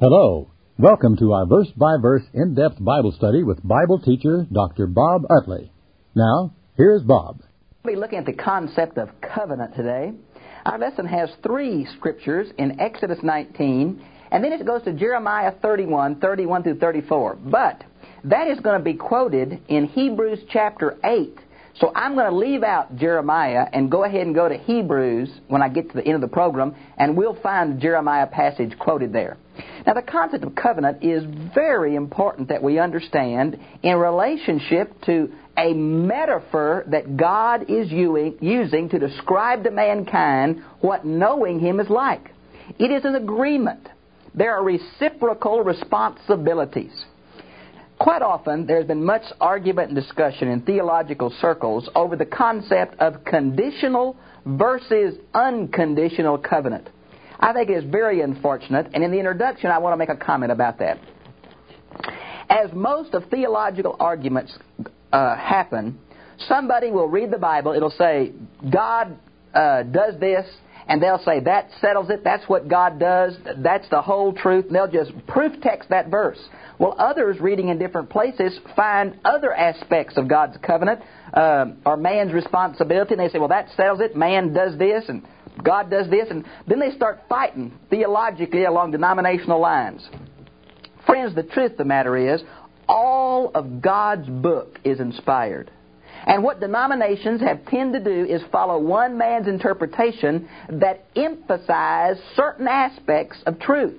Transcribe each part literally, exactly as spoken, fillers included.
Hello. Welcome to our verse-by-verse in-depth Bible study with Bible teacher Doctor Bob Utley. Now, here's Bob. We'll be looking at the concept of covenant today. Our lesson has three scriptures in Exodus nineteen, and then it goes to Jeremiah thirty-one, thirty-one through thirty-four. But that is going to be quoted in Hebrews chapter eight. So I'm going to leave out Jeremiah and go ahead and go to Hebrews when I get to the end of the program, and we'll find the Jeremiah passage quoted there. Now, the concept of covenant is very important that we understand in relationship to a metaphor that God is using to describe to mankind what knowing Him is like. It is an agreement. There are reciprocal responsibilities. Quite often, there's been much argument and discussion in theological circles over the concept of conditional versus unconditional covenant. I think it is very unfortunate, and in the introduction, I want to make a comment about that. As most of theological arguments uh, happen, somebody will read the Bible, it'll say, God uh, does this, and they'll say, that settles it, that's what God does, that's the whole truth, and they'll just proof text that verse. Well, others reading in different places find other aspects of God's covenant uh, or man's responsibility, and they say, well, that settles it, man does this, and God does this, and then they start fighting theologically along denominational lines. Friends, the truth of the matter is, all of God's book is inspired. And what denominations have tended to do is follow one man's interpretation that emphasize certain aspects of truth.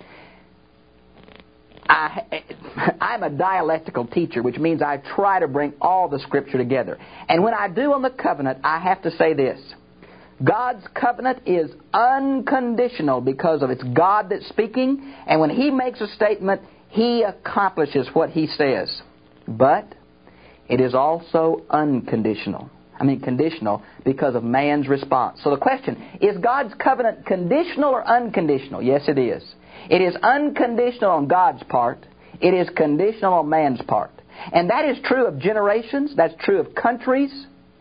I, I'm a dialectical teacher, which means I try to bring all the Scripture together. And when I do on the covenant, I have to say this. God's covenant is unconditional because of it's God that's speaking, and when He makes a statement, He accomplishes what He says. But it is also unconditional. I mean conditional because of man's response. So the question, is God's covenant conditional or unconditional? Yes, it is. It is unconditional on God's part. It is conditional on man's part. And that is true of generations. That's true of countries.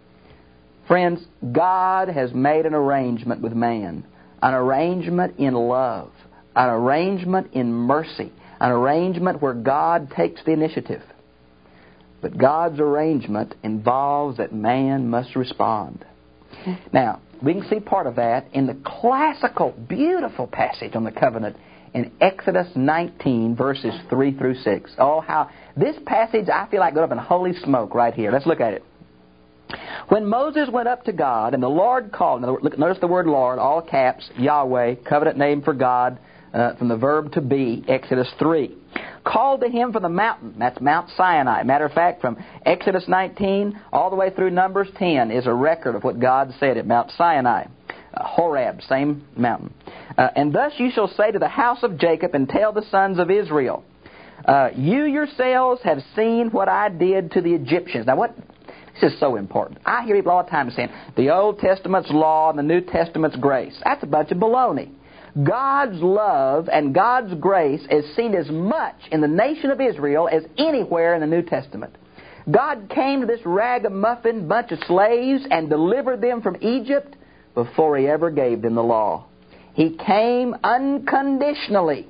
Friends, God has made an arrangement with man. An arrangement in love. An arrangement in mercy. An arrangement where God takes the initiative. But God's arrangement involves that man must respond. Now, we can see part of that in the classical, beautiful passage on the covenant in Exodus nineteen, verses three through six. Oh, how this passage, I feel like going up in holy smoke right here. Let's look at it. When Moses went up to God, and the Lord called, notice the word Lord, all caps, Yahweh, covenant name for God, uh, from the verb to be, Exodus three. Called to him from the mountain, that's Mount Sinai. Matter of fact, from Exodus nineteen all the way through Numbers ten is a record of what God said at Mount Sinai. Uh, Horeb, same mountain. Uh, and thus you shall say to the house of Jacob and tell the sons of Israel, uh, you yourselves have seen what I did to the Egyptians. Now what... This is so important. I hear people all the time saying, the Old Testament's law and the New Testament's grace. That's a bunch of baloney. God's love and God's grace is seen as much in the nation of Israel as anywhere in the New Testament. God came to this ragamuffin bunch of slaves and delivered them from Egypt before He ever gave them the law. He came unconditionally.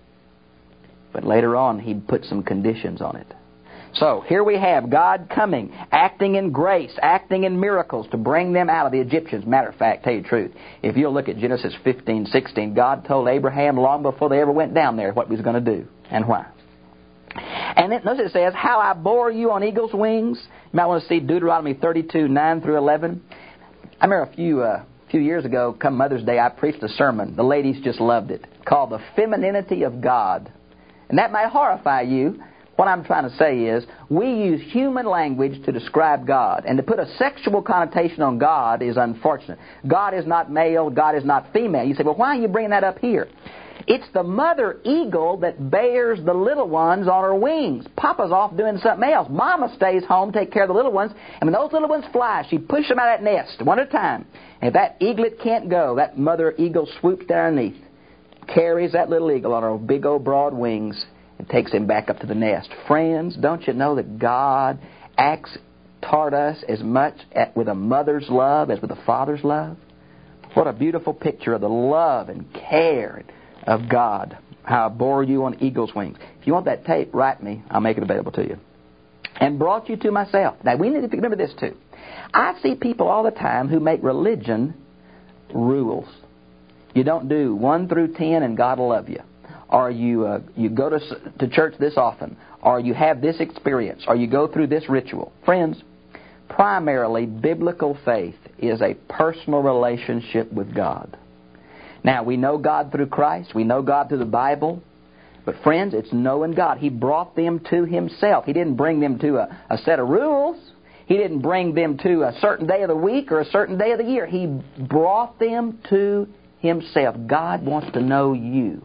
But later on, He put some conditions on it. So, here we have God coming, acting in grace, acting in miracles to bring them out of the Egyptians. Matter of fact, tell you the truth, if you'll look at Genesis fifteen, sixteen, God told Abraham long before they ever went down there what He was going to do and why. And then notice it says, how I bore you on eagle's wings. You might want to see Deuteronomy thirty-two, nine through eleven. I remember a few, uh, few years ago, come Mother's Day, I preached a sermon. The ladies just loved it, called The Femininity of God. And that might horrify you. What I'm trying to say is, we use human language to describe God. And to put a sexual connotation on God is unfortunate. God is not male, God is not female. You say, well, why are you bringing that up here? It's the mother eagle that bears the little ones on her wings. Papa's off doing something else. Mama stays home, take care of the little ones. And when those little ones fly, she pushes them out of that nest, one at a time. And if that eaglet can't go, that mother eagle swoops down underneath, carries that little eagle on her big old broad wings, and takes him back up to the nest. Friends, don't you know that God acts toward us as much at, with a mother's love as with a father's love? What a beautiful picture of the love and care of God. how I bore you on eagle's wings. If you want that tape, write me. I'll make it available to you. And brought you to myself. Now, we need to remember this, too. I see people all the time who make religion rules. You don't do one through ten and God will love you. Or you uh, you go to, to church this often. Or you have this experience. Or you go through this ritual. Friends, primarily, biblical faith is a personal relationship with God. Now, we know God through Christ. We know God through the Bible. But friends, it's knowing God. He brought them to Himself. He didn't bring them to a, a set of rules. He didn't bring them to a certain day of the week or a certain day of the year. He brought them to Himself. God wants to know you.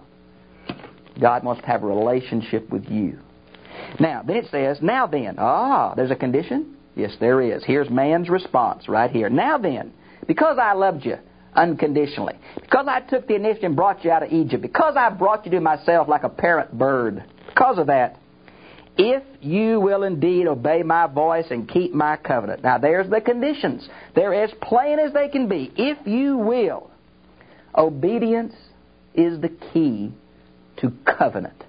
God wants to have a relationship with you. Now, then it says, now then. Ah, there's a condition? Yes, there is. Here's man's response right here. Now then, because I loved you unconditionally, because I took the initiative and brought you out of Egypt, because I brought you to myself like a parent bird, because of that, if you will indeed obey my voice and keep my covenant. Now there's the conditions. They're as plain as they can be. If you will. Obedience is the key to covenant.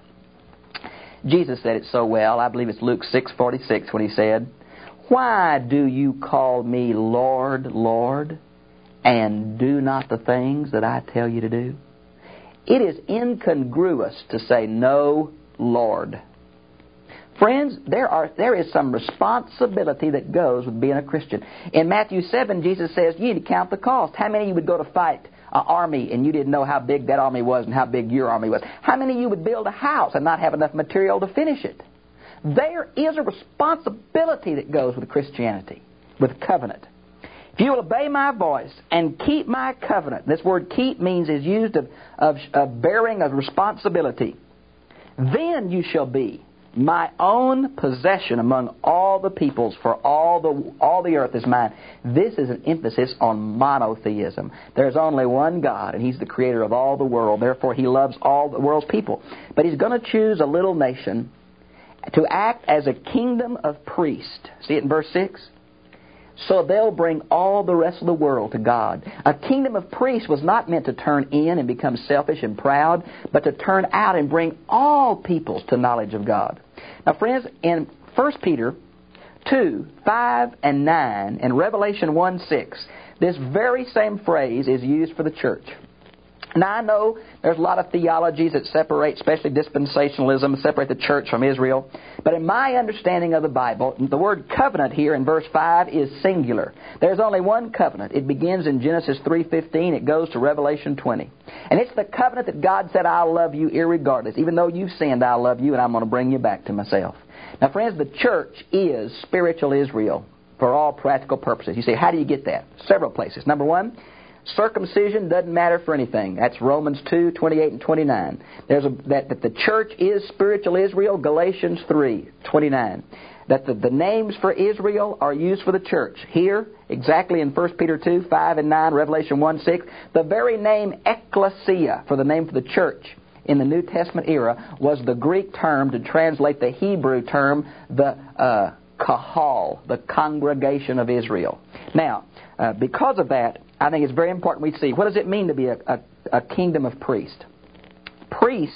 Jesus said it so well. I believe it's Luke six forty-six when He said, why do you call me Lord, Lord, and do not the things that I tell you to do? It is incongruous to say, no, Lord. Friends, there are there is some responsibility that goes with being a Christian. In Matthew seven, Jesus says, you need to count the cost. How many of you would go to fight an army and you didn't know how big that army was and how big your army was? How many of you would build a house and not have enough material to finish it? There is a responsibility that goes with Christianity, with covenant. If you will obey my voice and keep my covenant, this word keep means is used of, of, of bearing of responsibility, then you shall be my own possession among all the peoples, for all the all the earth is mine. This is an emphasis on monotheism. There's only one God, and He's the creator of all the world. Therefore, He loves all the world's people. But He's going to choose a little nation to act as a kingdom of priests. See it in verse six? So they'll bring all the rest of the world to God. A kingdom of priests was not meant to turn in and become selfish and proud, but to turn out and bring all peoples to knowledge of God. Now, friends, in First Peter two, five, and nine, and Revelation one, six, this very same phrase is used for the church. Now, I know there's a lot of theologies that separate, especially dispensationalism, separate the church from Israel. But in my understanding of the Bible, the word covenant here in verse five is singular. There's only one covenant. It begins in Genesis three fifteen. It goes to Revelation twenty. And it's the covenant that God said, I'll love you irregardless. Even though you've sinned, I'll love you, and I'm going to bring you back to myself. Now, friends, the church is spiritual Israel for all practical purposes. You say, how do you get that? Several places. Number one, circumcision doesn't matter for anything. That's Romans two, twenty-eight and twenty-nine. There's a, that, that the church is spiritual Israel, Galatians three, twenty-nine. That the, the names for Israel are used for the church. Here, exactly in First Peter two, five and nine, Revelation one, six, the very name ecclesia, for the name for the church in the New Testament era, was the Greek term to translate the Hebrew term, the uh, kahal, the congregation of Israel. Now, uh, because of that, I think it's very important we see, what does it mean to be a, a, a kingdom of priests? Priests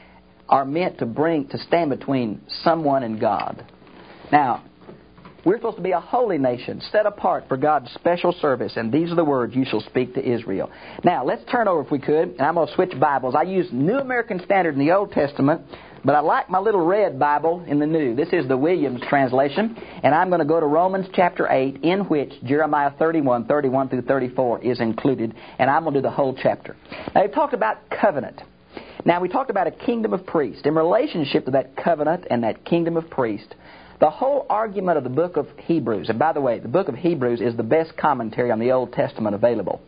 are meant to bring, to stand between someone and God. Now, we're supposed to be a holy nation, set apart for God's special service, and these are the words you shall speak to Israel. Now, let's turn over if we could, and I'm going to switch Bibles. I use New American Standard in the Old Testament, but I like my little red Bible in the New. This is the Williams translation, and I'm going to go to Romans chapter eight, in which Jeremiah thirty-one, thirty-one through thirty-four is included, and I'm going to do the whole chapter. Now, we talked about covenant. Now, we talked about a kingdom of priests. In relationship to that covenant and that kingdom of priests, the whole argument of the book of Hebrews, and by the way, the book of Hebrews is the best commentary on the Old Testament available.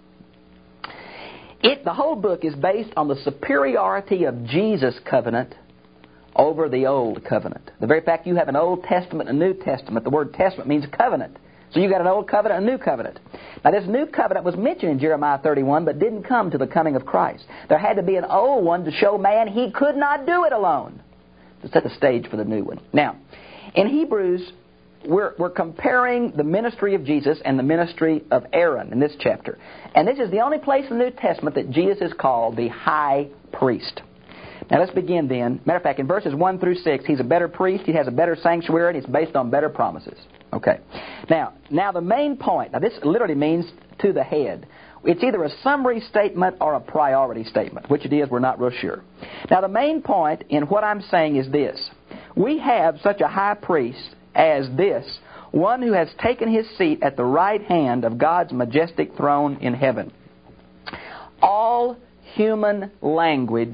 It, the whole book is based on the superiority of Jesus' covenant over the Old Covenant. The very fact you have an Old Testament and a New Testament, the word testament means covenant. So you got an Old Covenant and a New Covenant. Now this New Covenant was mentioned in Jeremiah thirty-one, but didn't come to the coming of Christ. There had to be an old one to show man he could not do it alone, to set the stage for the new one. Now, in Hebrews, we're, we're comparing the ministry of Jesus and the ministry of Aaron in this chapter. And this is the only place in the New Testament that Jesus is called the high priest. Now let's begin then. Matter of fact, in verses one through six, he's a better priest, he has a better sanctuary, and it's based on better promises. Okay. Now, now the main point, now this literally means to the head. It's either a summary statement or a priority statement. Which it is, we're not real sure. Now the main point in what I'm saying is this. We have such a high priest as this, one who has taken his seat at the right hand of God's majestic throne in heaven. All human language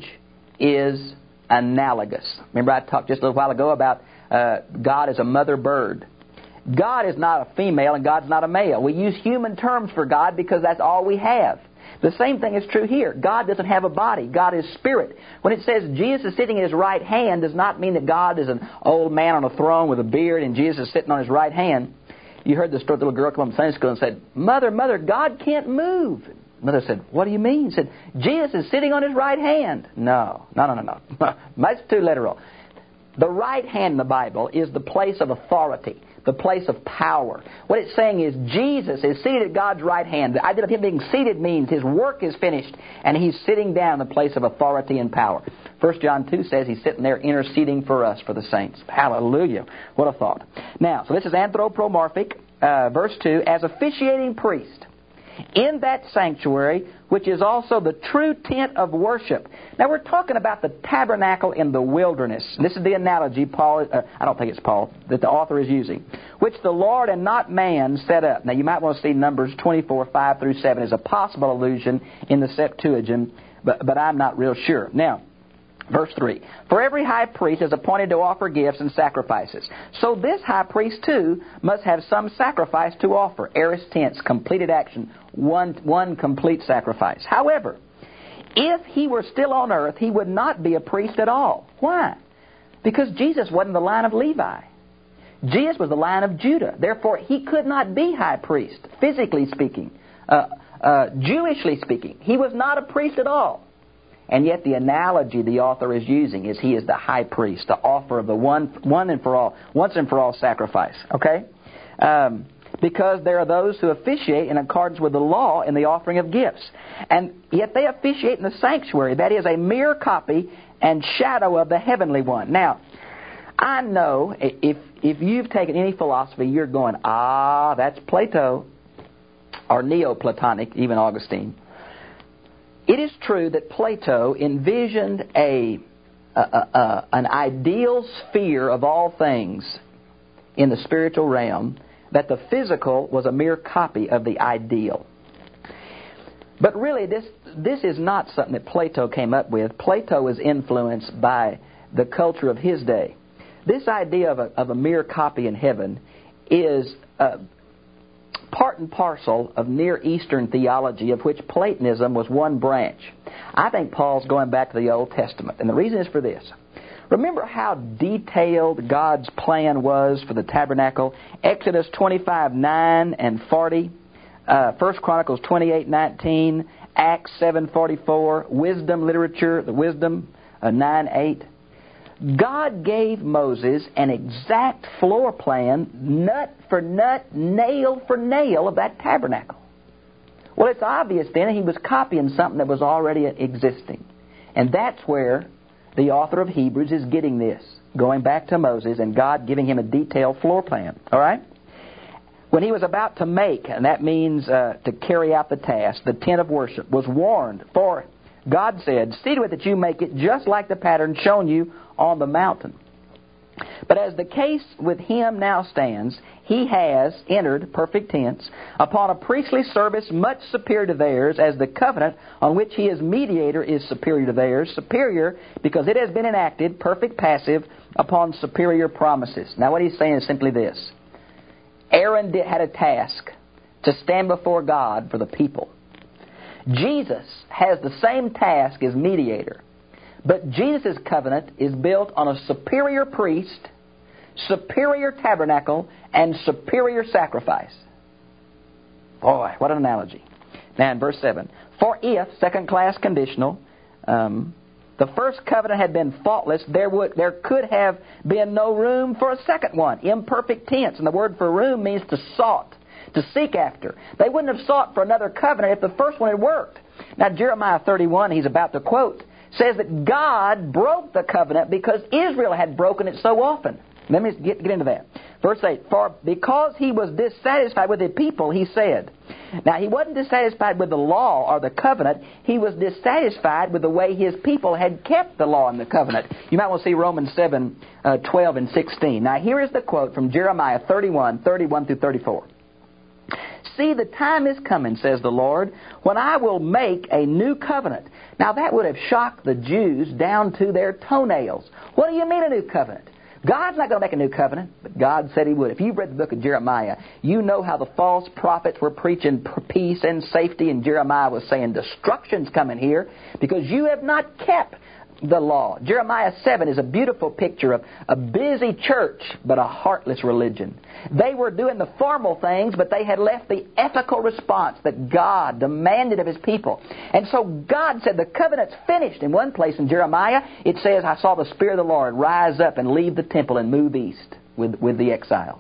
is analogous. Remember I talked just a little while ago about uh, God as a mother bird. God is not a female and God's not a male. We use human terms for God because that's all we have. The same thing is true here. God doesn't have a body. God is spirit. When it says Jesus is sitting at his right hand, does not mean that God is an old man on a throne with a beard and Jesus is sitting on his right hand. You heard the story, the little girl come up from Sunday school and said, Mother, Mother, God can't move. Mother said, what do you mean? She said, Jesus is sitting on his right hand. No, no, no, no, no. That's too literal. The right hand in the Bible is the place of authority, the place of power. What it's saying is Jesus is seated at God's right hand. The idea of him being seated means his work is finished and he's sitting down in the place of authority and power. First John two says he's sitting there interceding for us, for the saints. Hallelujah. What a thought. Now, so this is anthropomorphic. Uh, verse two, as officiating priest in that sanctuary, which is also the true tent of worship. Now we're talking about the tabernacle in the wilderness. This is the analogy Paul, uh, I don't think it's Paul, that the author is using, which the Lord and not man set up. Now you might want to see Numbers twenty-four, five through seven as a possible allusion in the Septuagint, but, but I'm not real sure. Now, verse three, for every high priest is appointed to offer gifts and sacrifices. So this high priest, too, must have some sacrifice to offer. Aorist tense, completed action, one, one complete sacrifice. However, if he were still on earth, he would not be a priest at all. Why? Because Jesus wasn't the line of Levi. Jesus was the line of Judah. Therefore, he could not be high priest, physically speaking, uh, uh, Jewishly speaking. He was not a priest at all. And yet the analogy the author is using is he is the high priest, the offer of the one, one and for all, once and for all sacrifice. Okay, um, because there are those who officiate in accordance with the law in the offering of gifts, and yet they officiate in the sanctuary. That is a mere copy and shadow of the heavenly one. Now, I know if if you've taken any philosophy, you're going, ah, that's Plato or Neoplatonic, even Augustine. It is true that Plato envisioned a, a, a, a an ideal sphere of all things in the spiritual realm, that the physical was a mere copy of the ideal. But really, this this is not something that Plato came up with. Plato was influenced by the culture of his day. This idea of a, of a mere copy in heaven is Uh, part and parcel of Near Eastern theology, of which Platonism was one branch. I think Paul's going back to the Old Testament, and the reason is for this. Remember how detailed God's plan was for the tabernacle? Exodus twenty-five, nine and forty, uh, First Chronicles twenty-eight, nineteen, Acts seven, forty-four, Wisdom literature, the Wisdom uh, nine, eight. God gave Moses an exact floor plan, nut for nut, nail for nail of that tabernacle. Well, it's obvious then he was copying something that was already existing. And that's where the author of Hebrews is getting this, going back to Moses and God giving him a detailed floor plan. All right? When he was about to make, and that means uh, to carry out the task, the tent of worship, was warned, for God said, see to it that you make it just like the pattern shown you on the mountain. But as the case with him now stands, he has entered, perfect tense, upon a priestly service much superior to theirs, as the covenant on which he is mediator is superior to theirs, superior because it has been enacted, perfect passive, upon superior promises. Now what he's saying is simply this. Aaron did, had a task to stand before God for the people. Jesus has the same task as mediator. But Jesus' covenant is built on a superior priest, superior tabernacle, and superior sacrifice. Boy, what an analogy. Now in verse seven. For if, second class conditional, um, the first covenant had been faultless, there would there could have been no room for a second one. Imperfect tense. And the word for room means to sought, to seek after. They wouldn't have sought for another covenant if the first one had worked. Now Jeremiah thirty-one, he's about to quote, says that God broke the covenant because Israel had broken it so often. Let me get, get into that. Verse eight, for because he was dissatisfied with the people, he said. Now, he wasn't dissatisfied with the law or the covenant. He was dissatisfied with the way his people had kept the law and the covenant. You might want to see Romans seven, uh, twelve and sixteen. Now, here is the quote from Jeremiah thirty-one, thirty-one through thirty-four. See, the time is coming, says the Lord, when I will make a new covenant. Now, that would have shocked the Jews down to their toenails. What do you mean a new covenant? God's not going to make a new covenant, but God said He would. If you've read the book of Jeremiah, you know how the false prophets were preaching peace and safety, and Jeremiah was saying destruction's coming here because you have not kept the law. Jeremiah seven is a beautiful picture of a busy church, but a heartless religion. They were doing the formal things, but they had left the ethical response that God demanded of His people. And so God said the covenant's finished. In one place in Jeremiah, it says, I saw the Spirit of the Lord rise up and leave the temple and move east with, with the exiles.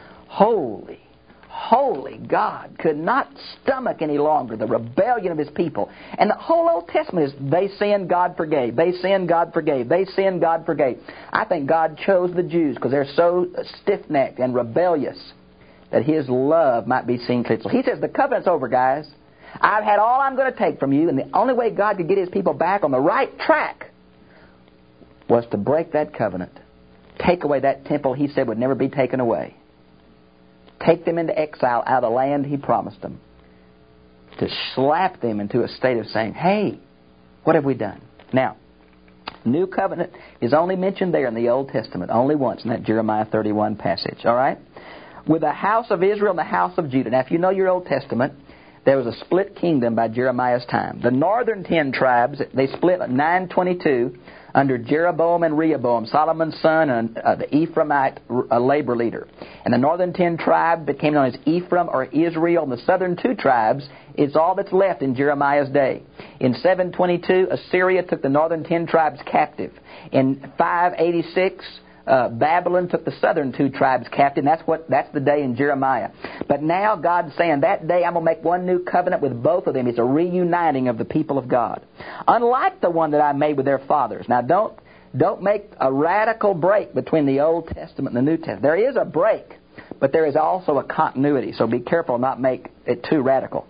Holy, holy God could not stomach any longer the rebellion of His people. And the whole Old Testament is, they sinned, God forgave. They sinned, God forgave. They sinned, God forgave. I think God chose the Jews because they're so stiff-necked and rebellious that His love might be seen clearly. So He says, the covenant's over, guys. I've had all I'm going to take from you, and the only way God could get His people back on the right track was to break that covenant. Take away that temple He said would never be taken away. Take them into exile out of the land He promised them. To slap them into a state of saying, hey, what have we done? Now, new covenant is only mentioned there in the Old Testament, only once in that Jeremiah thirty-one passage, all right? With the house of Israel and the house of Judah. Now, if you know your Old Testament, there was a split kingdom by Jeremiah's time. The northern ten tribes, they split at nine twenty-two under Jeroboam and Rehoboam, Solomon's son, and uh, the Ephraimite uh, labor leader. And the northern ten tribes became known as Ephraim or Israel. And the southern two tribes is all that's left in Jeremiah's day. In seven twenty-two, Assyria took the northern ten tribes captive. In five eighty-six, uh, Babylon took the southern two tribes captive. And that's what that's the day in Jeremiah. But now God's saying, that day I'm going to make one new covenant with both of them. It's a reuniting of the people of God. Unlike the one that I made with their fathers. Now, don't don't make a radical break between the Old Testament and the New Testament. There is a break, but there is also a continuity. So be careful not make it too radical.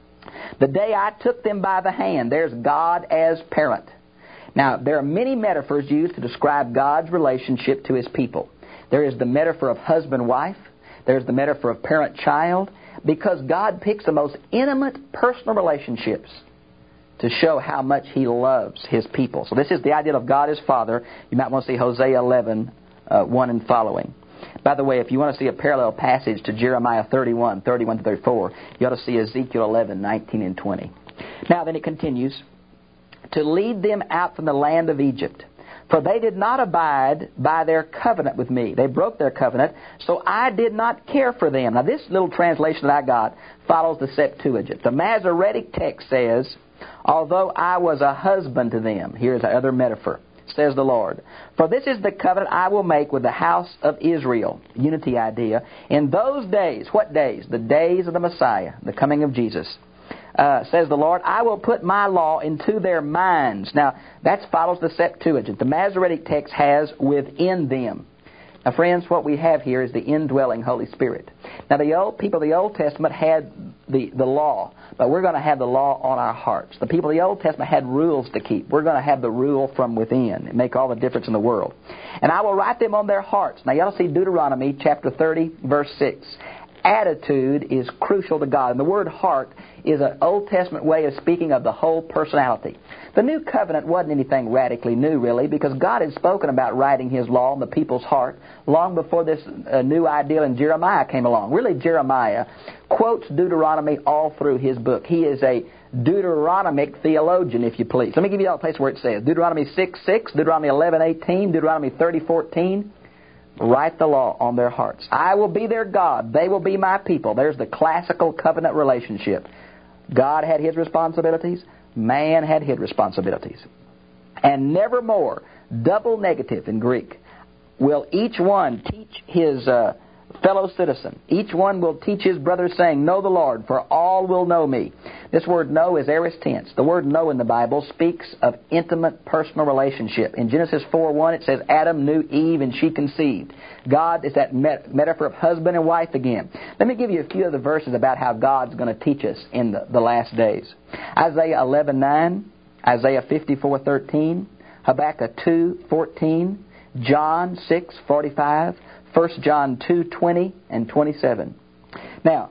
The day I took them by the hand, there's God as parent. Now, there are many metaphors used to describe God's relationship to His people. There is the metaphor of husband-wife. There's the metaphor of parent-child. Because God picks the most intimate personal relationships to show how much He loves His people. So this is the idea of God as Father. You might want to see Hosea eleven, uh, one and following. By the way, if you want to see a parallel passage to Jeremiah thirty-one, thirty-one to thirty-four, you ought to see Ezekiel eleven, nineteen and twenty. Now then it continues, to lead them out from the land of Egypt. For they did not abide by their covenant with me. They broke their covenant, so I did not care for them. Now this little translation that I got follows the Septuagint. The Masoretic text says, although I was a husband to them. Here's another metaphor. Says the Lord, for this is the covenant I will make with the house of Israel. Unity idea. In those days, what days? The days of the Messiah, the coming of Jesus. Uh, says the Lord, I will put my law into their minds. Now, that follows the Septuagint. The Masoretic text has within them. Now, friends, what we have here is the indwelling Holy Spirit. Now, the old people of the Old Testament had the, the law, but we're going to have the law on our hearts. The people of the Old Testament had rules to keep. We're going to have the rule from within and make all the difference in the world. And I will write them on their hearts. Now, you ought to see Deuteronomy chapter thirty, verse six. Attitude is crucial to God. And the word heart is an Old Testament way of speaking of the whole personality. The New Covenant wasn't anything radically new, really, because God had spoken about writing His law in the people's heart long before this uh, new ideal in Jeremiah came along. Really, Jeremiah quotes Deuteronomy all through his book. He is a Deuteronomic theologian, if you please. Let me give you a place where it says Deuteronomy six six, Deuteronomy eleven eighteen, Deuteronomy thirty fourteen. Write the law on their hearts. I will be their God. They will be my people. There's the classical covenant relationship. God had His responsibilities. Man had His responsibilities. And nevermore, double negative in Greek, will each one teach his uh, fellow citizen. Each one will teach his brother, saying, Know the Lord, for all will know me. This word know is aorist tense. The word know in the Bible speaks of intimate personal relationship. In Genesis four one it says, Adam knew Eve and she conceived. God is that met- metaphor of husband and wife again. Let me give you a few of the verses about how God's going to teach us in the, the last days. Isaiah eleven nine, Isaiah fifty-four thirteen, Habakkuk two fourteen, John six forty-five, First John two twenty and twenty-seven. Now,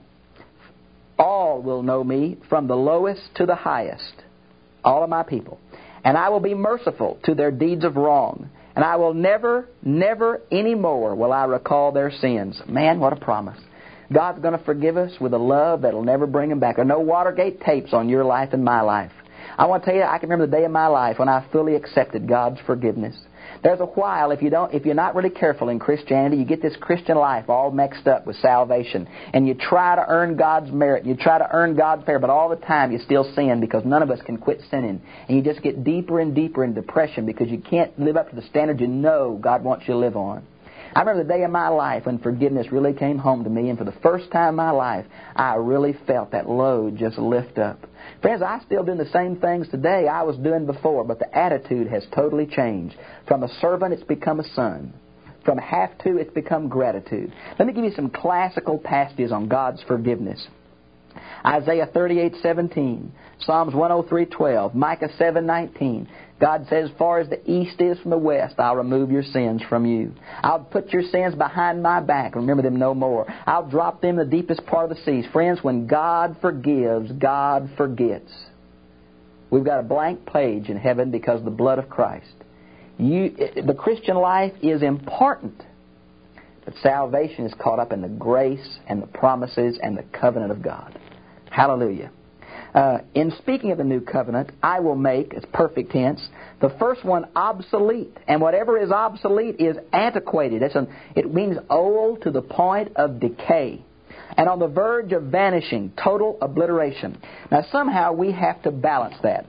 all will know me from the lowest to the highest, all of my people. And I will be merciful to their deeds of wrong. And I will never, never any more will I recall their sins. Man, what a promise. God's going to forgive us with a love that will never bring them back. There are no Watergate tapes on your life and my life. I want to tell you, I can remember the day of my life when I fully accepted God's forgiveness. There's a while, if you don't, if you're not really careful in Christianity, you get this Christian life all mixed up with salvation, and you try to earn God's merit, you try to earn God's favor, but all the time you still sin because none of us can quit sinning, and you just get deeper and deeper in depression because you can't live up to the standard you know God wants you to live on. I remember the day of my life when forgiveness really came home to me, and for the first time in my life, I really felt that load just lift up. Friends, I still doing the same things today I was doing before, but the attitude has totally changed. From a servant, it's become a son. From have to, it's become gratitude. Let me give you some classical passages on God's forgiveness. Isaiah thirty-eight seventeen, Psalms one oh three twelve, Micah seven nineteen. God says, as far as the east is from the west, I'll remove your sins from you. I'll put your sins behind my back. Remember them no more. I'll drop them in the deepest part of the seas. Friends, when God forgives, God forgets. We've got a blank page in heaven because of the blood of Christ. You, the Christian life is important, but salvation is caught up in the grace and the promises and the covenant of God. Hallelujah. Uh, in speaking of the new covenant, I will make, it's perfect tense, the first one obsolete. And whatever is obsolete is antiquated. It's an, it means old to the point of decay. And on the verge of vanishing, total obliteration. Now somehow we have to balance that.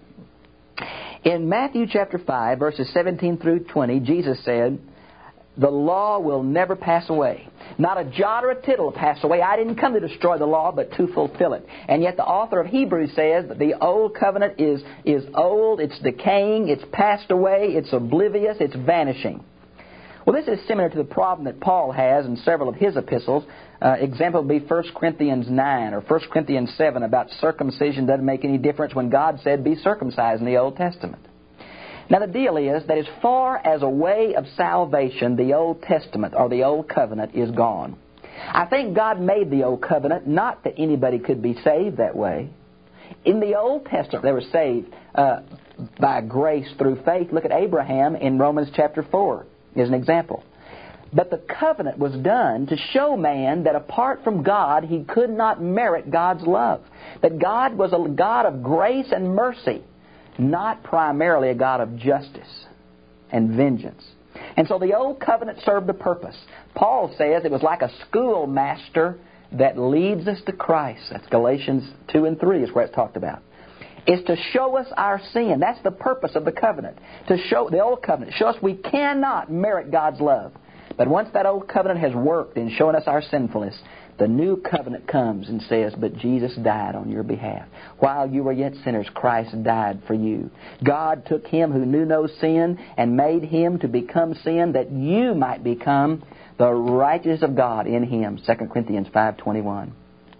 In Matthew chapter five, verses seventeen through twenty, Jesus said, the law will never pass away. Not a jot or a tittle will pass away. I didn't come to destroy the law, but to fulfill it. And yet the author of Hebrews says that the old covenant is, is old, it's decaying, it's passed away, it's oblivious, it's vanishing. Well, this is similar to the problem that Paul has in several of his epistles. Uh, example would be First Corinthians nine or First Corinthians seven about circumcision doesn't make any difference when God said be circumcised in the Old Testament. Now the deal is that as far as a way of salvation, the Old Testament or the Old Covenant is gone. I think God made the Old Covenant not that anybody could be saved that way. In the Old Testament, they were saved uh, by grace through faith. Look at Abraham in Romans chapter four as an example. But the covenant was done to show man that apart from God, he could not merit God's love. That God was a God of grace and mercy, not primarily a God of justice and vengeance. And so the Old Covenant served a purpose. Paul says it was like a schoolmaster that leads us to Christ. That's Galatians two and three is where it's talked about. It's to show us our sin. That's the purpose of the covenant. To show the Old Covenant. Show us we cannot merit God's love. But once that Old Covenant has worked in showing us our sinfulness, the New Covenant comes and says, but Jesus died on your behalf. While you were yet sinners, Christ died for you. God took Him who knew no sin and made Him to become sin that you might become the righteousness of God in Him. Second Corinthians five twenty-one.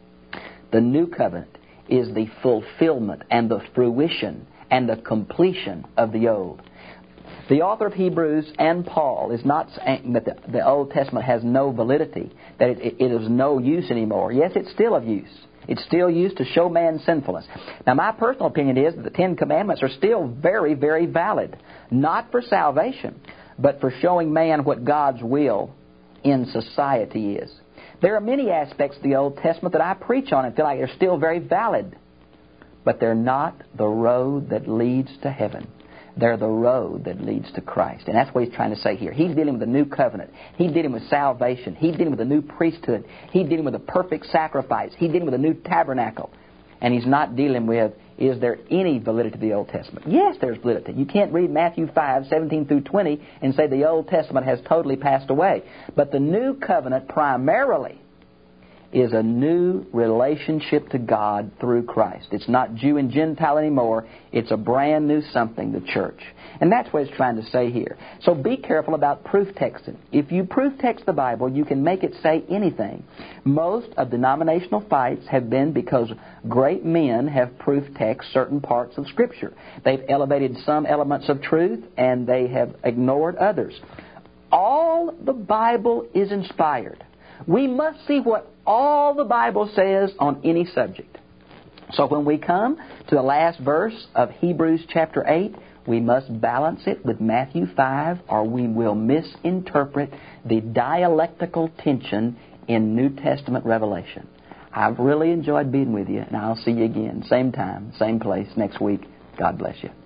The New Covenant is the fulfillment and the fruition and the completion of the Old. The author of Hebrews and Paul is not saying that the, the Old Testament has no validity, that it, it, it is no use anymore. Yes, it's still of use. It's still used to show man's sinfulness. Now, my personal opinion is that the Ten Commandments are still very, very valid. Not for salvation, but for showing man what God's will in society is. There are many aspects of the Old Testament that I preach on and feel like they're still very valid. But they're not the road that leads to heaven. They're the road that leads to Christ. And that's what he's trying to say here. He's dealing with the new covenant. He's dealing with salvation. He's dealing with the new priesthood. He's dealing with a perfect sacrifice. He's dealing with a new tabernacle. And he's not dealing with, is there any validity to the Old Testament? Yes, there's validity. You can't read Matthew five, seventeen through twenty and say the Old Testament has totally passed away. But the new covenant primarily is a new relationship to God through Christ. It's not Jew and Gentile anymore. It's a brand new something, the church. And that's what it's trying to say here. So be careful about proof texting. If you proof text the Bible, you can make it say anything. Most of denominational fights have been because great men have proof texted certain parts of Scripture. They've elevated some elements of truth and they have ignored others. All the Bible is inspired. We must see what all the Bible says on any subject. So when we come to the last verse of Hebrews chapter eight, we must balance it with Matthew five, or we will misinterpret the dialectical tension in New Testament revelation. I've really enjoyed being with you, and I'll see you again, same time, same place, next week. God bless you.